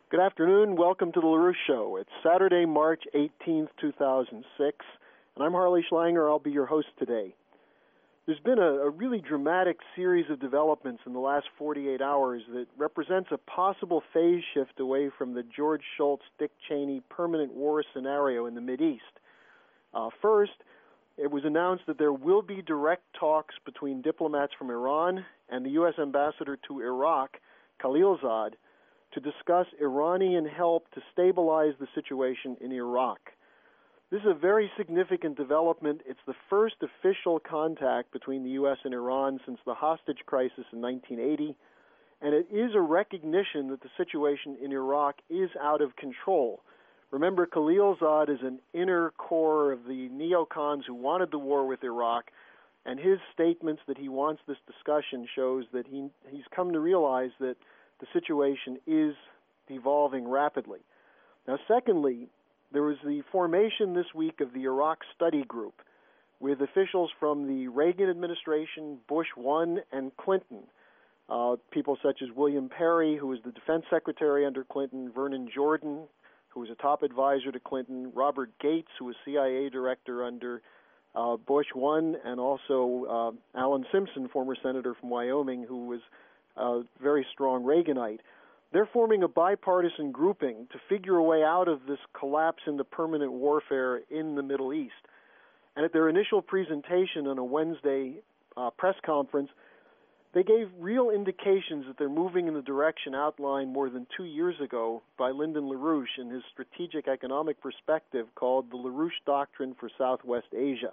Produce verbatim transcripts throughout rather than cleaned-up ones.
Good afternoon. Welcome to the LaRouche Show. It's Saturday, March eighteenth, two thousand six, and I'm Harley Schlanger. I'll be your host today. There's been a, a really dramatic series of developments in the last forty-eight hours that represents a possible phase shift away from the George Shultz, Dick Cheney permanent war scenario in the Mideast. Uh, first, it was announced that there will be direct talks between diplomats from Iran and the U S ambassador to Iraq, Khalilzad, to discuss Iranian help to stabilize the situation in Iraq. This is a very significant development. It's the first official contact between the U S and Iran since the hostage crisis in nineteen eighty, and it is a recognition that the situation in Iraq is out of control. Remember, Khalilzad is an inner core of the neocons who wanted the war with Iraq, and his statements that he wants this discussion shows that he he's come to realize that the situation is evolving rapidly. Now, secondly, there was the formation this week of the Iraq Study Group with officials from the Reagan administration, Bush one, and Clinton. Uh, people such as William Perry, who was the defense secretary under Clinton, Vernon Jordan, who was a top advisor to Clinton, Robert Gates, who was C I A director under uh, Bush one, and also uh, Alan Simpson, former senator from Wyoming, who was a very strong Reaganite. They're forming a bipartisan grouping to figure a way out of this collapse into permanent warfare in the Middle East. And at their initial presentation on a Wednesday uh, press conference, they gave real indications that they're moving in the direction outlined more than two years ago by Lyndon LaRouche in his strategic economic perspective called the LaRouche Doctrine for Southwest Asia.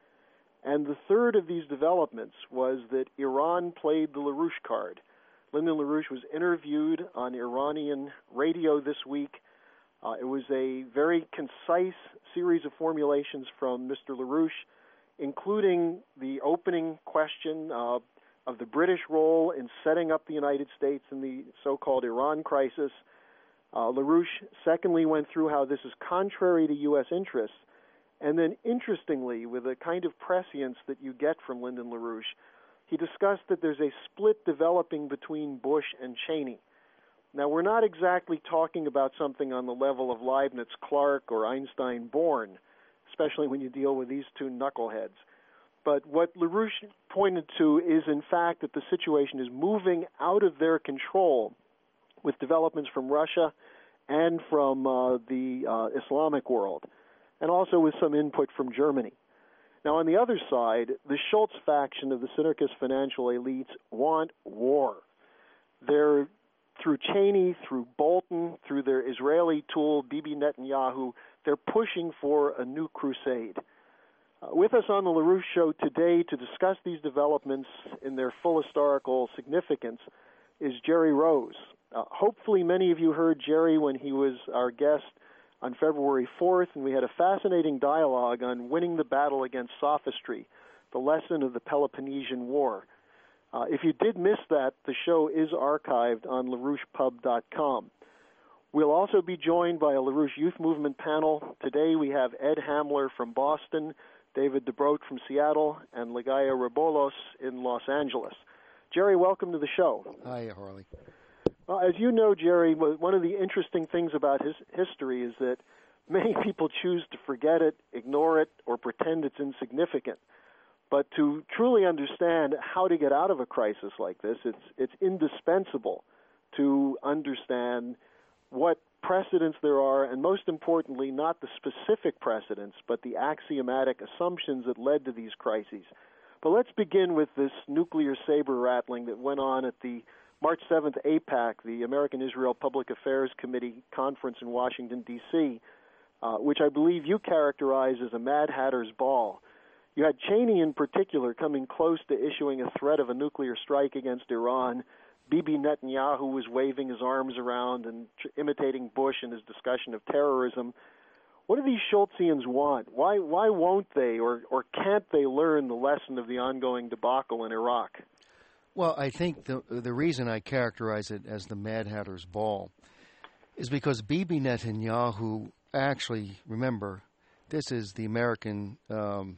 And the third of these developments was that Iran played the LaRouche card. Lyndon LaRouche was interviewed on Iranian radio this week. Uh, it was a very concise series of formulations from Mister LaRouche, including the opening question uh, of the British role in setting up the United States in the so-called Iran crisis. Uh, LaRouche secondly went through how this is contrary to U S interests. And then, interestingly, with a kind of prescience that you get from Lyndon LaRouche, he discussed that there's a split developing between Bush and Cheney. Now, we're not exactly talking about something on the level of Leibniz-Clark or Einstein-Born, especially when you deal with these two knuckleheads. But what LaRouche pointed to is, in fact, that the situation is moving out of their control with developments from Russia and from uh, the uh, Islamic world, and also with some input from Germany. Now, on the other side, the Shultz faction of the Sinarchist financial elites want war. They're, through Cheney, through Bolton, through their Israeli tool, Bibi Netanyahu, they're pushing for a new crusade. Uh, with us on the LaRouche Show today to discuss these developments in their full historical significance is Jerry Rose. Uh, hopefully many of you heard Jerry when he was our guest on February fourth, and we had a fascinating dialogue on winning the battle against sophistry, the lesson of the Peloponnesian War. Uh, if you did miss that, the show is archived on LaRouche Pub dot com. We'll also be joined by a LaRouche Youth Movement panel. Today we have Ed Hamler from Boston, David DeBroat from Seattle, and Ligaya Rabolos in Los Angeles. Jerry, welcome to the show. Hi, Harley. Well, as you know, Jerry, one of the interesting things about his history is that many people choose to forget it, ignore it, or pretend it's insignificant. But to truly understand how to get out of a crisis like this, it's it's indispensable to understand what precedents there are, and most importantly, not the specific precedents, but the axiomatic assumptions that led to these crises. But let's begin with this nuclear saber rattling that went on at the March seventh AIPAC, the American Israel Public Affairs Committee conference in Washington, D C, uh, which I believe you characterize as a Mad Hatter's ball. You had Cheney in particular coming close to issuing a threat of a nuclear strike against Iran. Bibi Netanyahu was waving his arms around and tr- imitating Bush in his discussion of terrorism. What do these Schultzians want? Why why won't they or, or can't they learn the lesson of the ongoing debacle in Iraq? Well, I think the the reason I characterize it as the Mad Hatter's ball is because Bibi Netanyahu actually, remember, this is the American um,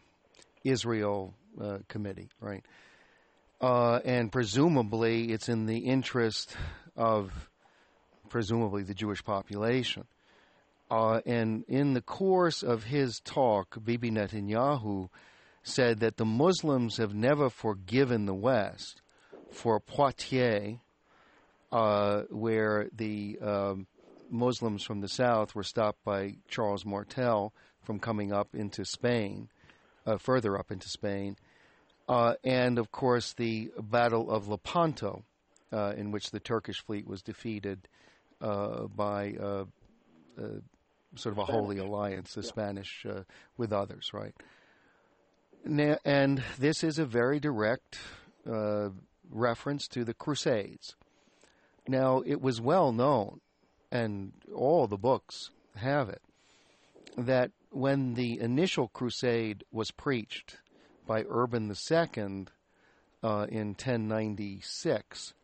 Israel uh, Committee, right? Uh, and presumably it's in the interest of presumably the Jewish population. Uh, and in the course of his talk, Bibi Netanyahu said that the Muslims have never forgiven the West for Poitiers, uh, where the um, Muslims from the south were stopped by Charles Martel from coming up into Spain, uh, further up into Spain, uh, and of course the Battle of Lepanto, uh, in which the Turkish fleet was defeated uh, by uh, uh, sort of a holy alliance, the yeah. Spanish uh, with others, right? Now, and this is a very direct uh, reference to the Crusades. Now, it was well known, and all the books have it, that when the initial crusade was preached by Urban the Second uh, in ten ninety-six,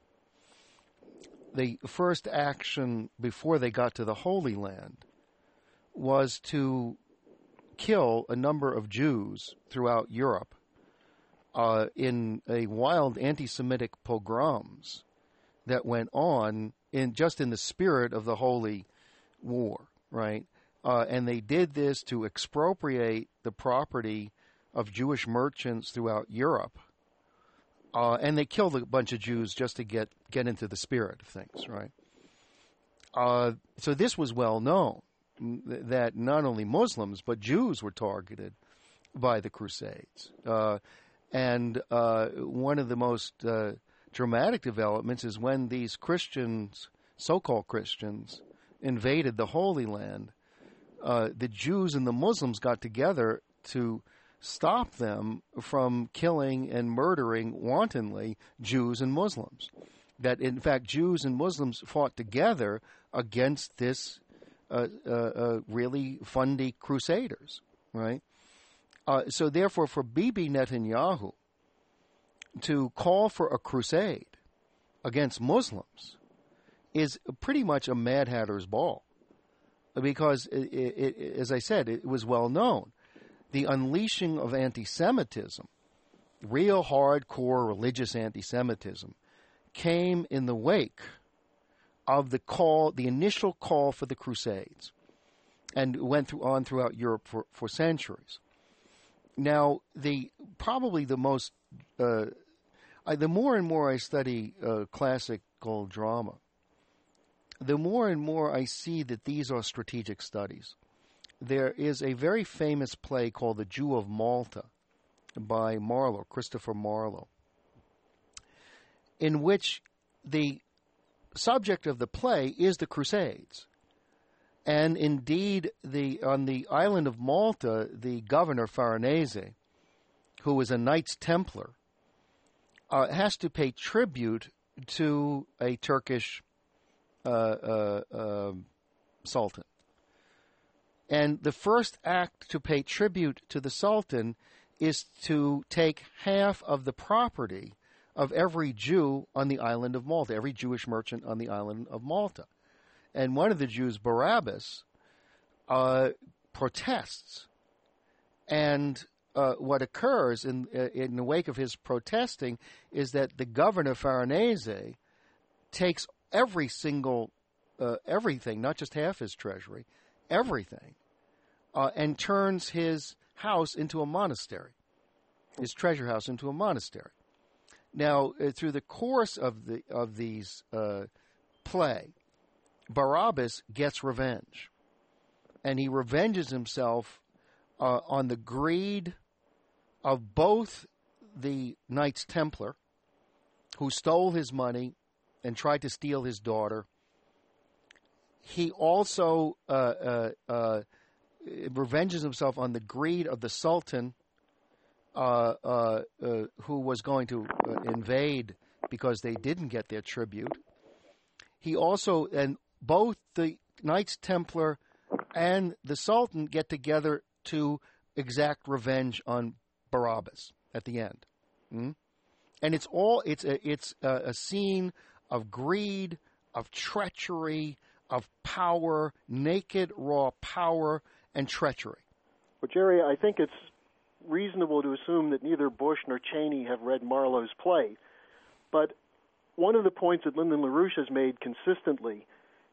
the first action before they got to the Holy Land was to kill a number of Jews throughout Europe uh, in a wild anti-Semitic pogroms that went on in just in the spirit of the Holy War, right? Uh, and they did this to expropriate the property of Jewish merchants throughout Europe. Uh, and they killed a bunch of Jews just to get, get into the spirit of things, right? Uh, so this was well known, that not only Muslims, but Jews were targeted by the Crusades. Uh, and uh, one of the most uh, dramatic developments is when these Christians, so-called Christians, invaded the Holy Land. Uh, the Jews and the Muslims got together to stop them from killing and murdering wantonly Jews and Muslims. That, in fact, Jews and Muslims fought together against this uh, uh, uh, really fundy crusaders, right? Uh, so, therefore, for Bibi Netanyahu to call for a crusade against Muslims is pretty much a Mad Hatter's ball. Because, it, it, it, as I said, it was well known. The unleashing of anti-Semitism, real hardcore religious anti-Semitism, came in the wake of the call, the initial call for the Crusades, and went through, on throughout Europe for, for centuries. Now, the probably the most, uh, I, the more and more I study uh, classical drama, the more and more I see that these are strategic studies. There is a very famous play called The Jew of Malta by Marlowe, Christopher Marlowe, in which the subject of the play is the Crusades. And indeed, the on the island of Malta, the governor, Farnese, who was a Knights Templar, uh, has to pay tribute to a Turkish uh, uh, uh, sultan. And the first act to pay tribute to the sultan is to take half of the property of every Jew on the island of Malta, every Jewish merchant on the island of Malta. And one of the Jews, Barabbas, uh, protests. And uh, what occurs in, uh, in the wake of his protesting is that the governor, Farnese, takes every single, uh, everything, not just half his treasury, everything, uh, and turns his house into a monastery, his treasure house into a monastery. Now, uh, through the course of the of these uh, play, Barabbas gets revenge, and he revenges himself uh, on the greed of both the Knights Templar, who stole his money and tried to steal his daughter. He also uh, uh, uh, revenges himself on the greed of the Sultan, uh, uh, uh, who was going to uh, invade because they didn't get their tribute. He also, and both the Knights Templar and the Sultan get together to exact revenge on Barabbas at the end. Mm? And it's all, it's a, it's a, a scene of greed, of treachery, of power, naked, raw power and treachery. Well, Jerry, I think it's reasonable to assume that neither Bush nor Cheney have read Marlowe's play. But one of the points that Lyndon LaRouche has made consistently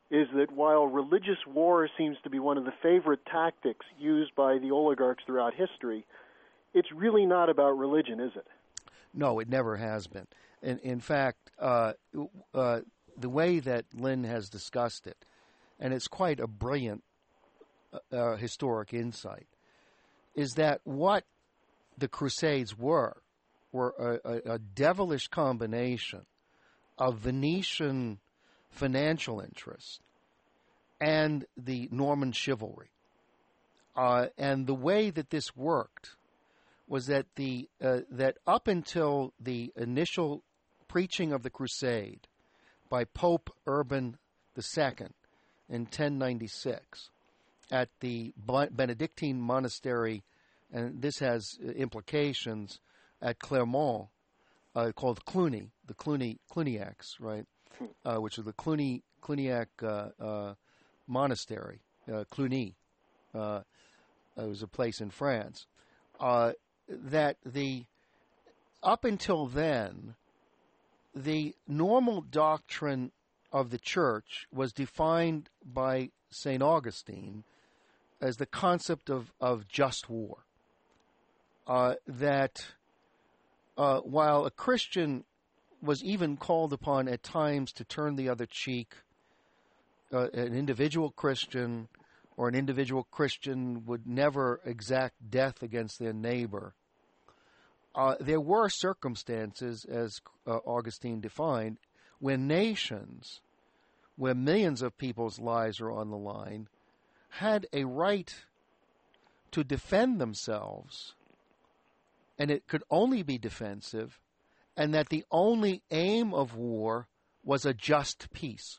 is that while religious war seems to be one of the favorite tactics used by the oligarchs throughout history, it's really not about religion, is it? No, it never has been. In, in fact, uh, uh, the way that Lynn has discussed it, and it's quite a brilliant uh, historic insight, is that what the Crusades were, were a, a, a devilish combination of Venetian financial interests and the Norman chivalry. Uh, and the way that this worked was that the uh, that up until the initial preaching of the Crusade by Pope Urban the Second in ten ninety-six at the Benedictine monastery, and this has implications at Clermont, uh, called Cluny, the Cluny Cluniacs, right, uh, which is the Cluny Cluniac uh, uh, monastery, uh, Cluny. Uh, it was a place in France. Uh, that the up until then, the normal doctrine of the church was defined by Saint Augustine as the concept of, of just war. Uh, that uh, while a Christian was even called upon at times to turn the other cheek, uh, an individual Christian or an individual Christian would never exact death against their neighbor. Uh, there were circumstances, as uh, Augustine defined, where nations, where millions of people's lives are on the line, had a right to defend themselves, and it could only be defensive, and that the only aim of war was a just peace.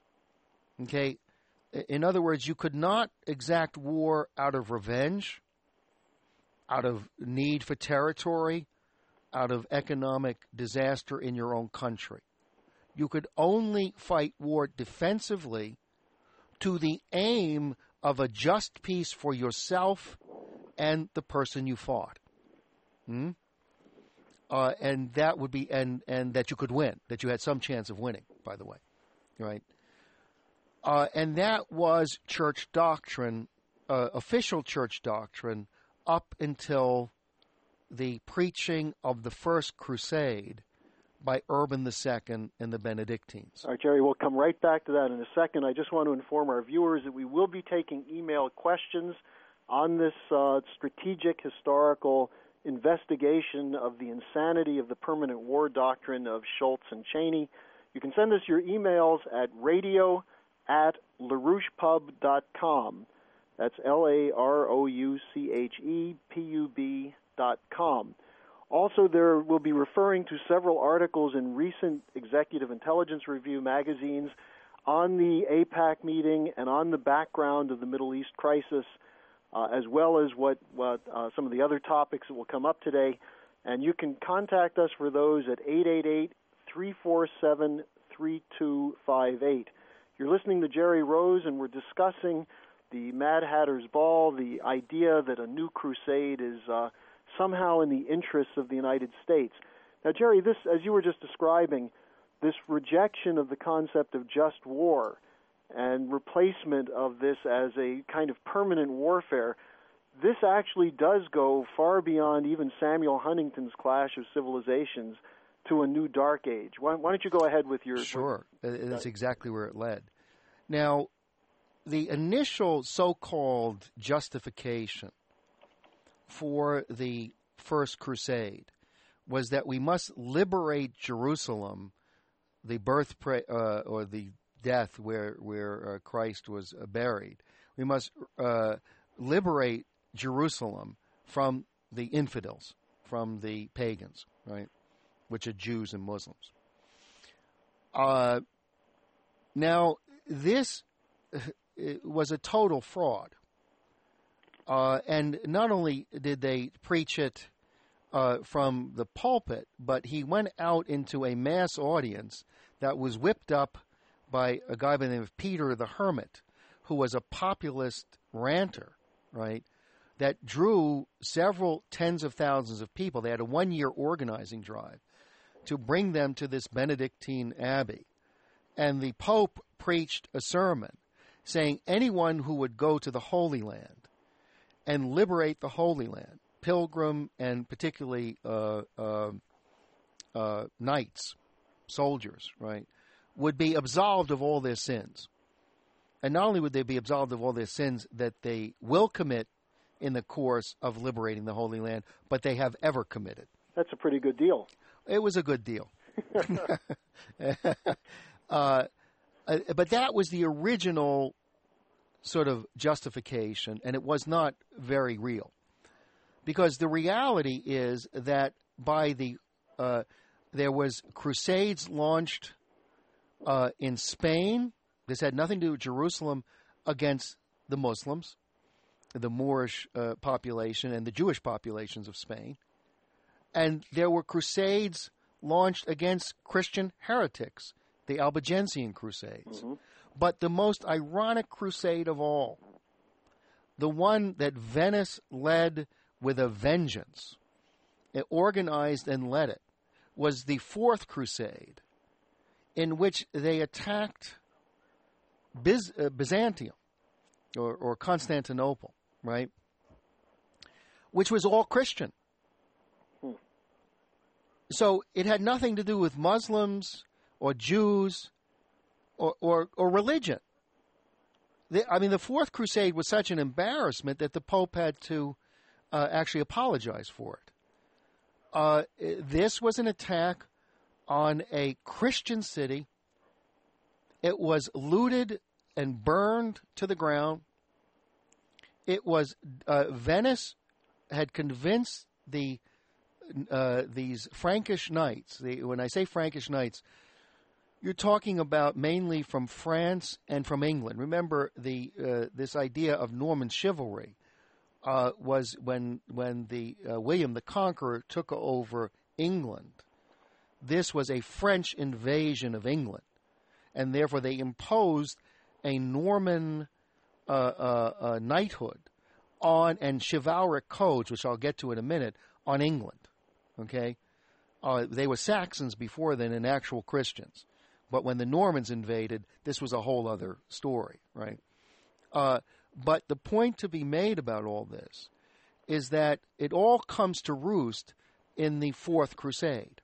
Okay? In other words, you could not exact war out of revenge, out of need for territory, out of economic disaster in your own country. You could only fight war defensively to the aim of a just peace for yourself and the person you fought. Hmm? Uh, and that would be, and, and that you could win, that you had some chance of winning, by the way, right? Uh, and that was church doctrine, uh, official church doctrine, up until the preaching of the First Crusade by Urban the Second and the Benedictines. All right, Jerry, we'll come right back to that in a second. I just want to inform our viewers that we will be taking email questions on this uh, strategic historical investigation of the insanity of the permanent war doctrine of Shultz and Cheney. You can send us your emails at radio at larouche pub dot com. That's L A R O U C H E P U B dot com. Also, there will be referring to several articles in recent Executive Intelligence Review magazines on the AIPAC meeting and on the background of the Middle East crisis, uh, as well as what, what uh, some of the other topics that will come up today. And you can contact us for those at eight eight eight, three four seven, three two five eight. You're listening to Jerry Rose, and we're discussing the Mad Hatter's Ball, the idea that a new crusade is uh, somehow in the interests of the United States. Now, Jerry, this, as you were just describing, this rejection of the concept of just war and replacement of this as a kind of permanent warfare, this actually does go far beyond even Samuel Huntington's Clash of Civilizations to a new dark age. Why, why don't you go ahead with your... Sure. With, That's exactly where it led. Now, the initial so-called justification for the First Crusade was that we must liberate Jerusalem, the birth uh, or the death where where uh, Christ was uh, buried. We must uh, liberate Jerusalem from the infidels, from the pagans, right, which are Jews and Muslims. Uh, now, this was a total fraud. Uh, and not only did they preach it uh, from the pulpit, but he went out into a mass audience that was whipped up by a guy by the name of Peter the Hermit, who was a populist ranter, right, that drew several tens of thousands of people. They had a one-year organizing drive to bring them to this Benedictine abbey. and the Pope preached a sermon saying anyone who would go to the Holy Land and liberate the Holy Land, pilgrim and particularly uh, uh, uh, knights, soldiers, right, would be absolved of all their sins. And not only would they be absolved of all their sins that they will commit in the course of liberating the Holy Land, but they have ever committed. That's a pretty good deal. It was a good deal. uh, but that was the original sort of justification, and it was not very real. Because the reality is that by the uh, there was crusades launched uh, in Spain. This had nothing to do with Jerusalem, against the Muslims, the Moorish uh, population, and the Jewish populations of Spain. And there were crusades launched against Christian heretics, the Albigensian Crusades. Mm-hmm. But the most ironic crusade of all, the one that Venice led with a vengeance, it organized and led it, was the Fourth Crusade, in which they attacked Biz, uh, Byzantium, or, or Constantinople, right, which was all Christian. Hmm. So it had nothing to do with Muslims or Jews or, or, or religion. The, I mean, the Fourth Crusade was such an embarrassment that the Pope had to uh, actually apologize for it. Uh, this was an attack on a Christian city. It was looted and burned to the ground. It was uh, Venice had convinced the uh, these Frankish knights. The, when I say Frankish knights, you're talking about mainly from France and from England. Remember, the uh, this idea of Norman chivalry uh, was when when the uh, William the Conqueror took over England. This was a French invasion of England, and therefore they imposed a Norman uh, uh, uh, knighthood on and chivalric codes, which I'll get to in a minute, on England. Okay, uh, they were Saxons before then and actual Christians, but when the Normans invaded, this was a whole other story, right? Uh, but the point to be made about all this is that it all comes to roost in the Fourth Crusade,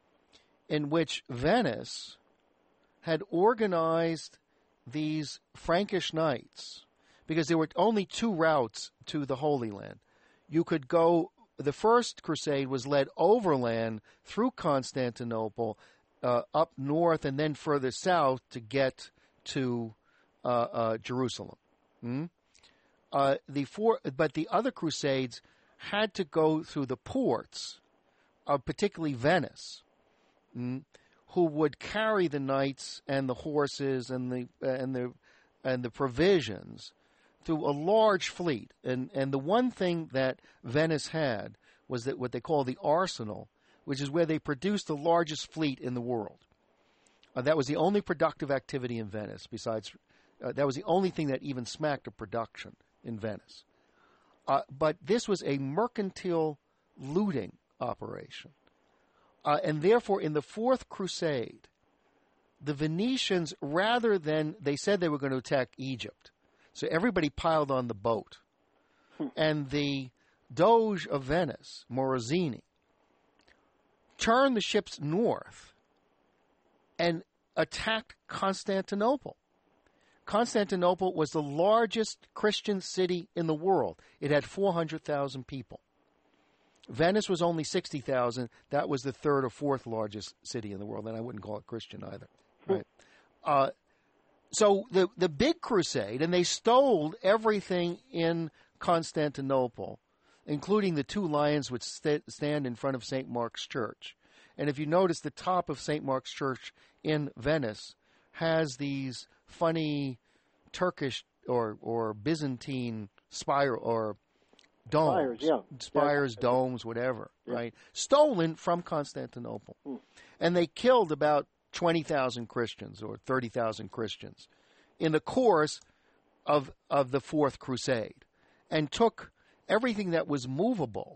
in which Venice had organized these Frankish knights, because there were only two routes to the Holy Land. You could go, the First Crusade was led overland through Constantinople, uh, up north, and then further south to get to uh, uh, Jerusalem. Hmm? Uh, the four, but the other crusades had to go through the ports of particularly Venice, hmm, who would carry the knights and the horses and the uh, and the and the provisions through a large fleet. And and the one thing that Venice had was that what they call the arsenal, which is where they produced the largest fleet in the world. Uh, that was the only productive activity in Venice. Besides, uh, that was the only thing that even smacked of production in Venice. Uh, but this was a mercantile looting operation. Uh, and therefore, in the Fourth Crusade, the Venetians, rather than, they said they were going to attack Egypt. So everybody piled on the boat. Hmm. And the Doge of Venice, Morosini, turned the ships north and attacked Constantinople. Constantinople was the largest Christian city in the world. It had four hundred thousand people. Venice was only sixty thousand. That was the third or fourth largest city in the world, and I wouldn't call it Christian either. Right? uh, so the the big crusade, and they stole everything in Constantinople, including the two lions which st- stand in front of Saint Mark's Church. And if you notice, the top of Saint Mark's Church in Venice has these funny Turkish or, or Byzantine spiral or domes, spires, yeah. spires yeah. domes, whatever, yeah. right? Stolen from Constantinople. Hmm. And they killed about twenty thousand Christians or thirty thousand Christians in the course of of the Fourth Crusade, and took everything that was movable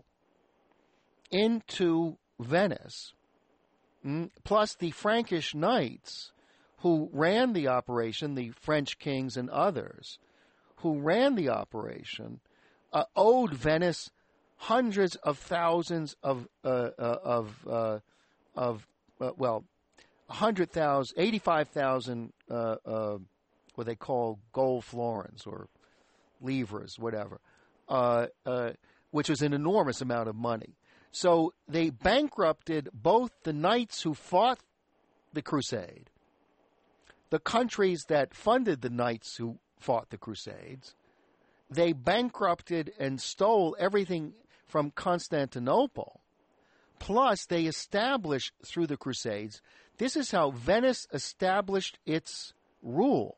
into Venice. Plus, the Frankish knights who ran the operation, the French kings and others, who ran the operation, uh, owed Venice hundreds of thousands of uh, uh, of uh, of uh, well, hundred thousand, eighty-five thousand, uh, uh, what they call gold florins or livres, whatever, uh, uh, which was an enormous amount of money. So they bankrupted both the knights who fought the crusade, the countries that funded the knights who fought the crusades. They bankrupted and stole everything from Constantinople. Plus, they established through the crusades, this is how Venice established its rule.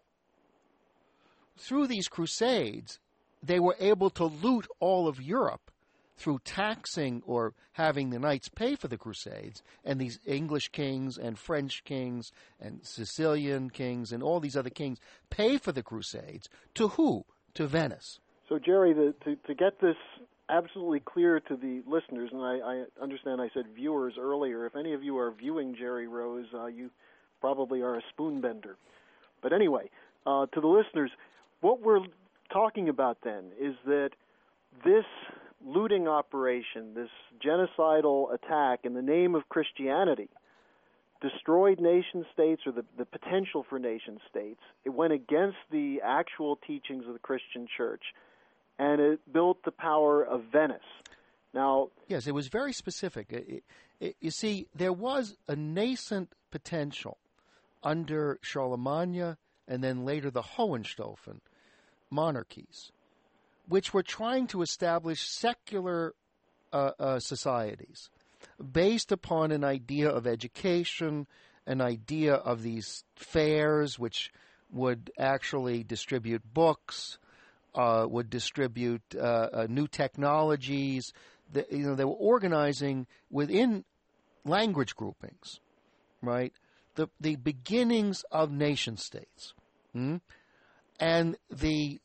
Through these crusades, they were able to loot all of Europe through taxing or having the knights pay for the crusades, and these English kings and French kings and Sicilian kings and all these other kings pay for the crusades. To who? To Venice. So, Jerry, the, to, to get this absolutely clear to the listeners, and I, I understand I said viewers earlier, if any of you are viewing Jerry Rose, uh, you probably are a spoon bender. But anyway, uh, to the listeners, what we're talking about then is that this looting operation, this genocidal attack in the name of Christianity, destroyed nation states or the, the potential for nation states. It went against the actual teachings of the Christian church, and it built the power of Venice. Now, yes, it was very specific. It, it, you see, there was a nascent potential under Charlemagne and then later the Hohenstaufen monarchies, which were trying to establish secular uh, uh, societies based upon an idea of education, an idea of these fairs which would actually distribute books, uh, would distribute uh, uh, new technologies. The, you know, they were organizing within language groupings, right? The the beginnings of nation states, hmm? And the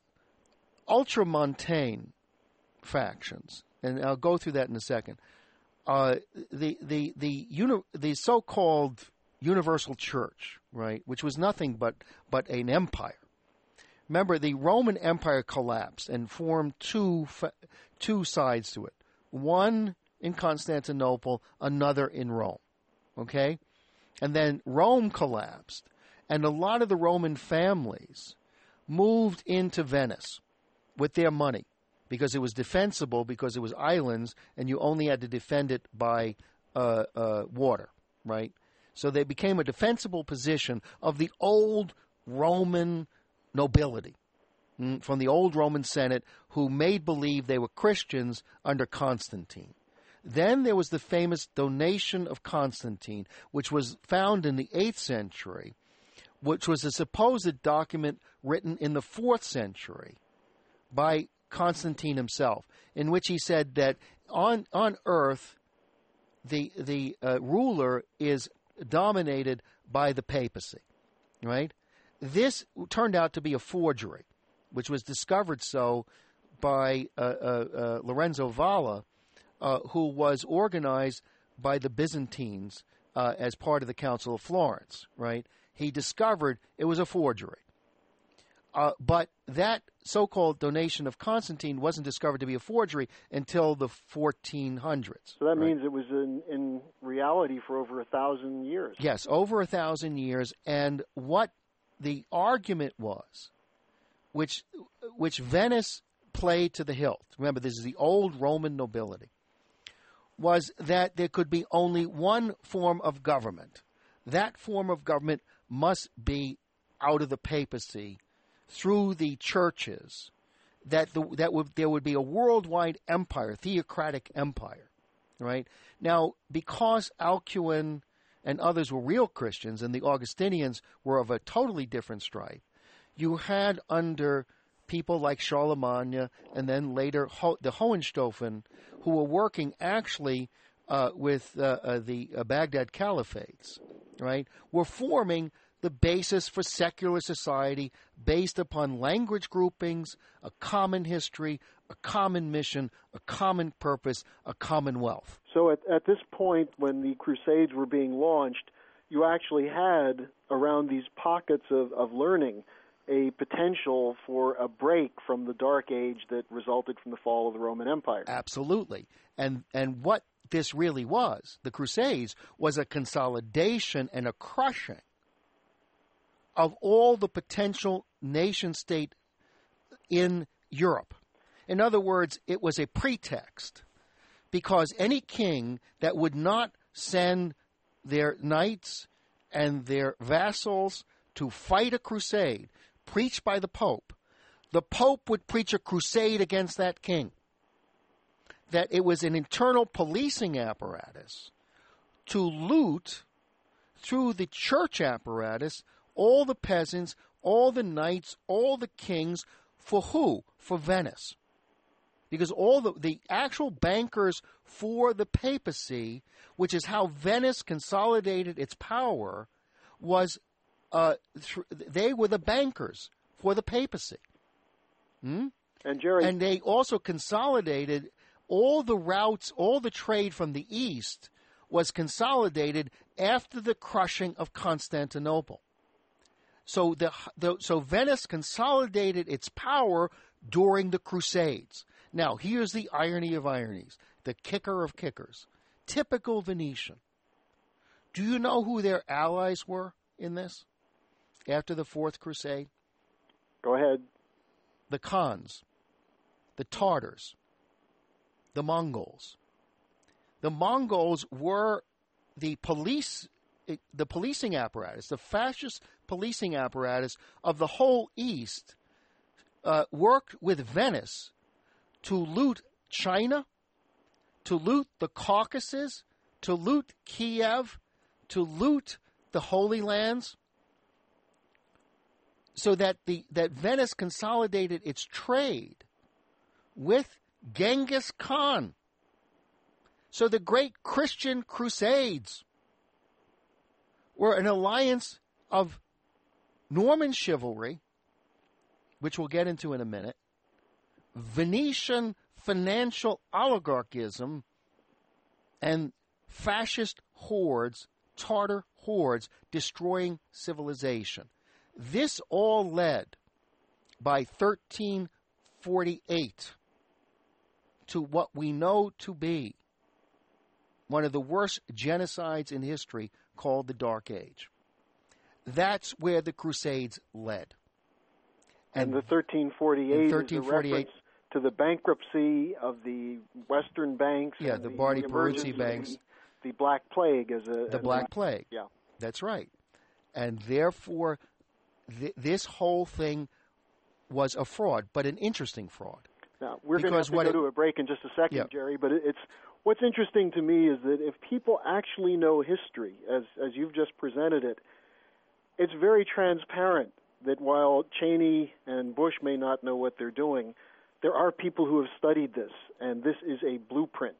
ultramontane factions, and I'll go through that in a second. Uh, the the the uni- the so-called universal church, right, which was nothing but but an empire. Remember, the Roman Empire collapsed and formed two fa- two sides to it. One in Constantinople, another in Rome. Okay, and then Rome collapsed, and a lot of the Roman families moved into Venice with their money, because it was defensible, because it was islands, and you only had to defend it by uh, uh, water, right? So they became a defensible position of the old Roman nobility, mm, from the old Roman Senate, who made believe they were Christians under Constantine. Then there was the famous Donation of Constantine, which was found in the eighth century, which was a supposed document written in the fourth century by Constantine himself, in which he said that on on earth the the uh, ruler is dominated by the papacy, right? This turned out to be a forgery, which was discovered so by uh, uh, uh, Lorenzo Valla, uh, who was organized by the Byzantines uh, as part of the Council of Florence, right? He discovered it was a forgery. Uh, but that so-called Donation of Constantine wasn't discovered to be a forgery until the fourteen hundreds. So that right? means it was in, in reality for over a thousand years. Yes, over a thousand years. And what the argument was, which which Venice played to the hilt, remember this is the old Roman nobility, was that there could be only one form of government. That form of government must be out of the papacy, through the churches, that the, that would there would be a worldwide empire, theocratic empire, right? Now, because Alcuin and others were real Christians and the Augustinians were of a totally different stripe, you had under people like Charlemagne and then later Ho- the Hohenstaufen, who were working actually uh, with uh, uh, the uh, Baghdad Caliphates, right, were forming the basis for secular society based upon language groupings, a common history, a common mission, a common purpose, a commonwealth. So at, at this point, when the Crusades were being launched, you actually had around these pockets of, of learning a potential for a break from the dark age that resulted from the fall of the Roman Empire. Absolutely. And and what this really was, the Crusades, was a consolidation and a crushing of all the potential nation-state in Europe. In other words, it was a pretext, because any king that would not send their knights and their vassals to fight a crusade preached by the Pope, the Pope would preach a crusade against that king. That it was an internal policing apparatus to loot through the church apparatus all the peasants, all the knights, all the kings. For who? For Venice. Because all the, the actual bankers for the papacy, which is how Venice consolidated its power, was uh, th- they were the bankers for the papacy. Hmm? And Jerry, and they also consolidated all the routes, all the trade from the east was consolidated after the crushing of Constantinople. So the, the so Venice consolidated its power during the Crusades. Now, here's the irony of ironies, the kicker of kickers. Typical Venetian. Do you know who their allies were in this after the Fourth Crusade? Go ahead. The Khans, the Tartars, the Mongols. The Mongols were the police, the policing apparatus, the fascist policing apparatus of the whole East, uh, worked with Venice to loot China, to loot the Caucasus, to loot Kiev, to loot the Holy Lands, so that the that Venice consolidated its trade with Genghis Khan. So the great Christian Crusades were an alliance of Norman chivalry, which we'll get into in a minute, Venetian financial oligarchism, and fascist hordes, Tartar hordes, destroying civilization. This all led, by thirteen forty-eight, to what we know to be one of the worst genocides in history, called the Dark Age. That's where the Crusades led. And, and the thirteen forty-eight, thirteen forty-eight is a reference to the bankruptcy of the Western banks. Yeah, and the, the Bardi emergence Peruzzi of banks. The, the Black Plague as a... The as Black a, Plague. Yeah. That's right. And therefore, th- this whole thing was a fraud, but an interesting fraud. Now, we're going to have to go it, to a break in just a second, yeah. Jerry, but it's... What's interesting to me is that if people actually know history, as as you've just presented it, it's very transparent that while Cheney and Bush may not know what they're doing, there are people who have studied this, and this is a blueprint.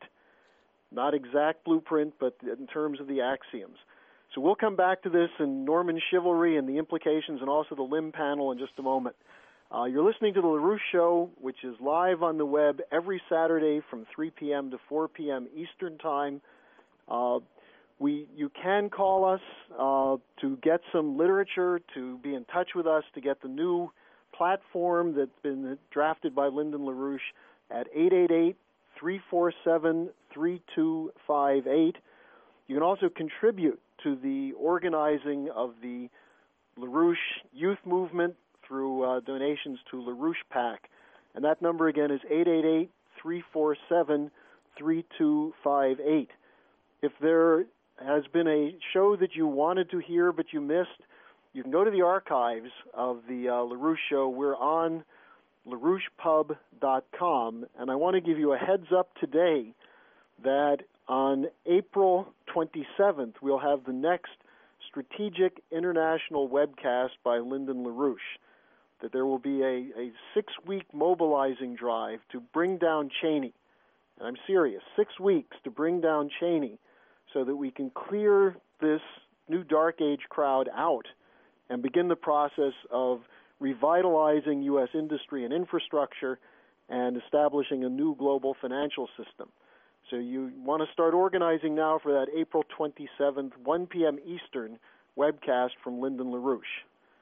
Not exact blueprint, but in terms of the axioms. So we'll come back to this and Norman chivalry and the implications and also the Lim panel in just a moment. Uh, you're listening to The LaRouche Show, which is live on the web every Saturday from three p.m. to four p.m. Eastern Time. Uh, we, you can call us uh, to get some literature, to be in touch with us, to get the new platform that's been drafted by Lyndon LaRouche at eight eight eight, three four seven, three two five eight. You can also contribute to the organizing of the LaRouche Youth Movement through uh, donations to LaRouche PAC. And that number again is eight eight eight, three four seven, three two five eight. If there has been a show that you wanted to hear but you missed, you can go to the archives of the uh, LaRouche Show. We're on LaRouche Pub dot com, and I want to give you a heads up today that on April twenty-seventh, we'll have the next Strategic International webcast by Lyndon LaRouche, that there will be a, a six-week mobilizing drive to bring down Cheney. And I'm serious, six weeks to bring down Cheney so that we can clear this new Dark Age crowd out and begin the process of revitalizing U S industry and infrastructure and establishing a new global financial system. So you want to start organizing now for that April twenty-seventh, one p.m. Eastern, webcast from Lyndon LaRouche.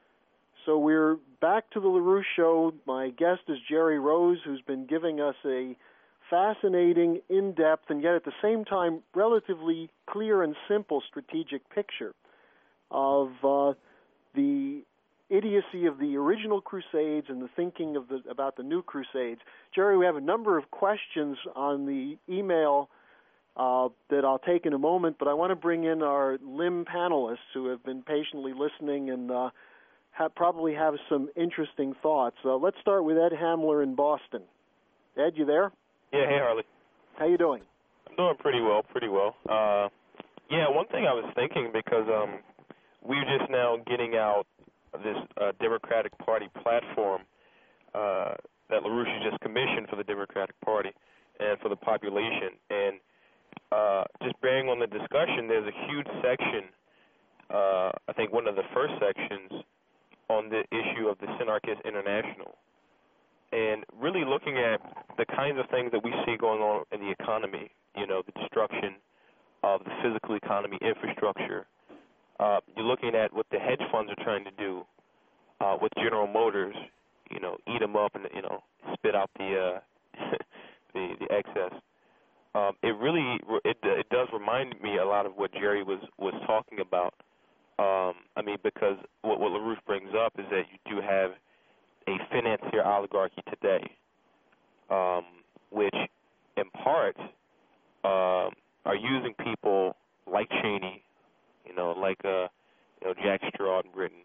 So we're back to the LaRouche Show. My guest is Jerry Rose, who's been giving us a fascinating, in-depth, and yet at the same time relatively clear and simple strategic picture of uh, the idiocy of the original Crusades and the thinking of the, about the new Crusades. Jerry, we have a number of questions on the email uh, that I'll take in a moment, but I want to bring in our L I M panelists who have been patiently listening and uh, have, probably have some interesting thoughts. Uh, let's start with Ed Hamler in Boston. Ed, you there? Yeah, hey, Harley. How you doing? I'm doing pretty well, pretty well. Uh, yeah, one thing I was thinking, because um, we're just now getting out this uh, Democratic Party platform uh, that LaRouche just commissioned for the Democratic Party and for the population. And uh, just bearing on the discussion, there's a huge section, uh, I think one of the first sections, on the issue of the Synarchist International. And really looking at the kinds of things that we see going on in the economy, you know, the destruction of the physical economy infrastructure. Uh, you're looking at what the hedge funds are trying to do uh, with General Motors, you know, eat them up and, you know, spit out the uh, the, the excess. Um, it really, it, it does remind me a lot of what Jerry was, was talking about. Um, I mean, because what, what LaRouche brings up is that you do have a financier oligarchy today, um, which in part uh, are using people like Cheney, you know, like uh, you know Jack Straw in Britain,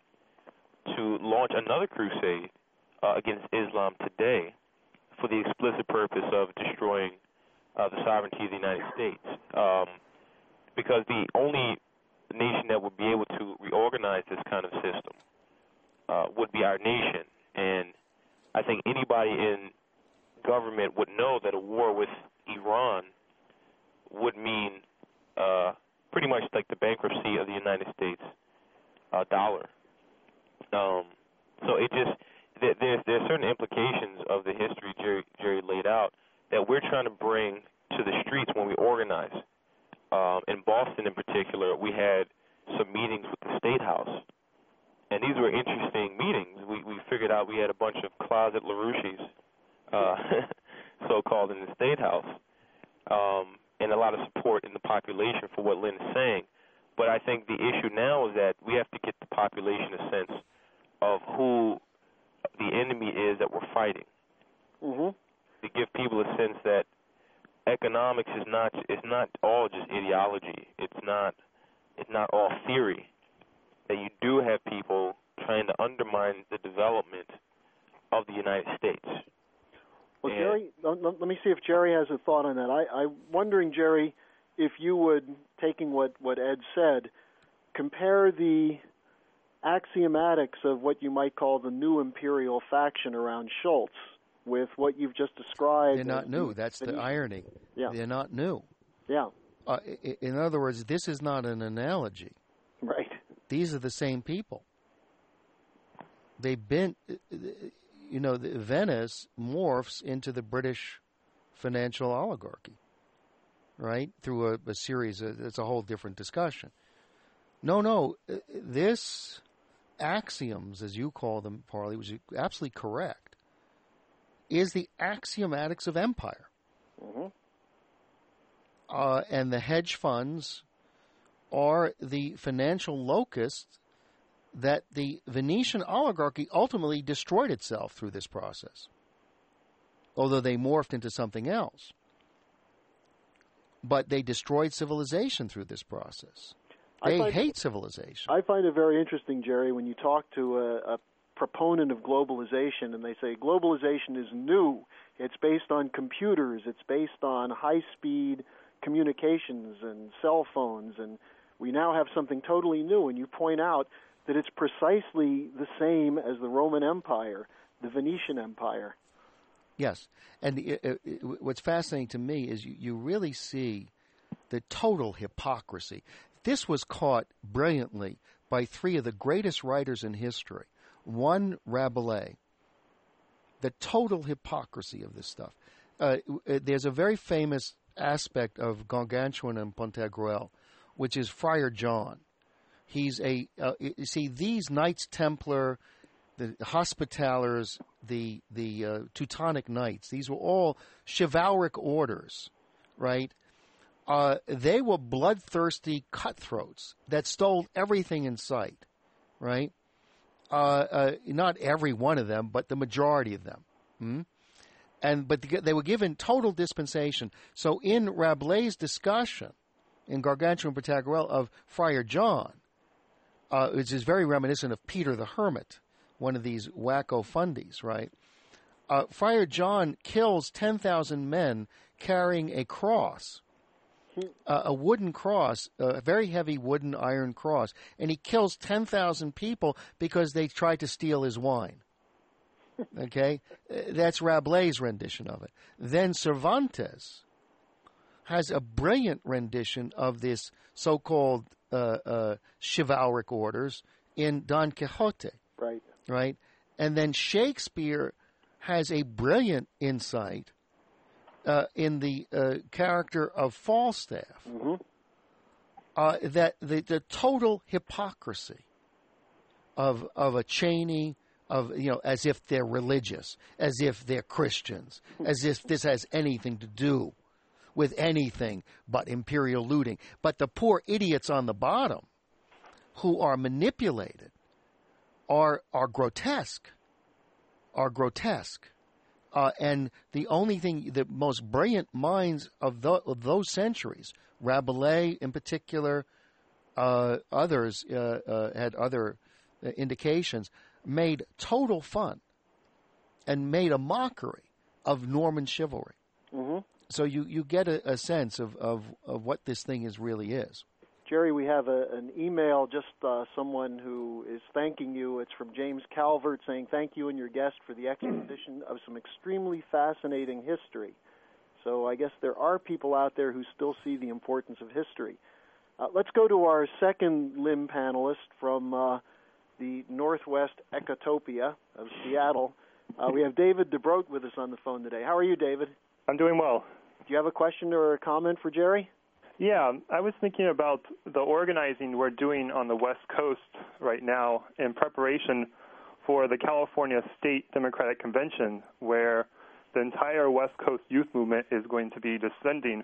to launch another crusade uh, against Islam today for the explicit purpose of destroying uh, the sovereignty of the United States. Um, because the only nation that would be able to reorganize this kind of system uh, would be our nation. And I think anybody in government would know that a war with Iran would mean uh, pretty much like the bankruptcy of the United States uh, dollar. Um, so it just there, there's there's certain implications of the history Jerry, Jerry laid out that we're trying to bring to the streets when we organize. Um, in Boston, in particular, we had some meetings with the State House. And these were interesting meetings. We we figured out we had a bunch of closet LaRouches, uh, so-called, in the State House, um, and a lot of support in the population for what Lynn is saying. But I think the issue now is that we have to get the population a sense of who the enemy is that we're fighting. Mm-hmm. To give people a sense that economics is not is not all just ideology. It's not it's not all theory. That you do have people trying to undermine the development of the United States. Well, and Jerry, let me see if Jerry has a thought on that. I, I'm wondering, Jerry, if you would, taking what, what Ed said, compare the axiomatics of what you might call the new imperial faction around Schultz with what you've just described. They're not new. That's the irony. Yeah. They're not new. Yeah. Uh, in other words, this is not an analogy. Right. These are the same people. They've been, you know, the Venice morphs into the British financial oligarchy, right? Through a, a series of, it's a whole different discussion. No, no, this axioms, as you call them, Parley, was absolutely correct, is the axiomatics of empire. Mm-hmm. Uh, and the hedge funds are the financial locusts that the Venetian oligarchy ultimately destroyed itself through this process, although they morphed into something else. But they destroyed civilization through this process. They hate civilization. I find it very interesting, Jerry, when you talk to a, a proponent of globalization and they say globalization is new. It's based on computers. It's based on high-speed communications and cell phones, and we now have something totally new. And you point out that it's precisely the same as the Roman Empire, the Venetian Empire. Yes. And it, it, it, what's fascinating to me is you, you really see the total hypocrisy. This was caught brilliantly by three of the greatest writers in history. One, Rabelais. The total hypocrisy of this stuff. Uh, there's a very famous aspect of Gargantuan and Pantagruel, which is Friar John. He's a uh, you see these Knights Templar, the Hospitallers, the the uh, Teutonic Knights. These were all chivalric orders, right? Uh, they were bloodthirsty cutthroats that stole everything in sight, right? Uh, uh, not every one of them, but the majority of them. Hmm? And but they were given total dispensation. So in Rabelais' discussion in Gargantua and Pantagruel of Friar John, uh, which is very reminiscent of Peter the Hermit, one of these wacko fundies, right? Uh, Friar John kills ten thousand men carrying a cross, uh, a wooden cross, a very heavy wooden iron cross, and he kills ten thousand people because they tried to steal his wine. Okay? That's Rabelais' rendition of it. Then Cervantes has a brilliant rendition of this so-called uh, uh, chivalric orders in Don Quixote. Right. Right? And then Shakespeare has a brilliant insight uh, in the uh, character of Falstaff, mm-hmm. uh, that the, the total hypocrisy of of a Cheney, of you know, as if they're religious, as if they're Christians, as if this has anything to do with anything but imperial looting. But the poor idiots on the bottom who are manipulated are are grotesque, are grotesque. Uh, and the only thing, the most brilliant minds of, the, of those centuries, Rabelais in particular, uh, others uh, uh, had other uh, indications, made total fun and made a mockery of Norman chivalry. Mm-hmm. So you, you get a, a sense of, of, of what this thing is really is. Jerry, we have a, an email, just uh, someone who is thanking you. It's from James Calvert saying, thank you and your guest for the exposition of some extremely fascinating history. So I guess there are people out there who still see the importance of history. Uh, let's go to our second limb panelist from uh, the Northwest Ecotopia of Seattle. Uh, we have David DeBroat with us on the phone today. How are you, David? I'm doing well. Do you have a question or a comment for Jerry? Yeah, I was thinking about the organizing we're doing on the West Coast right now in preparation for the California State Democratic Convention, where the entire West Coast youth movement is going to be descending